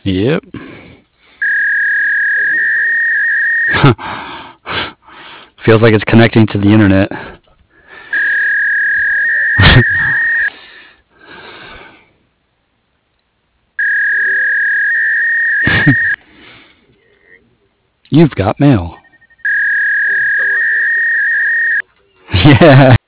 Yep. Feels like it's connecting to the internet. You've got mail. Yeah.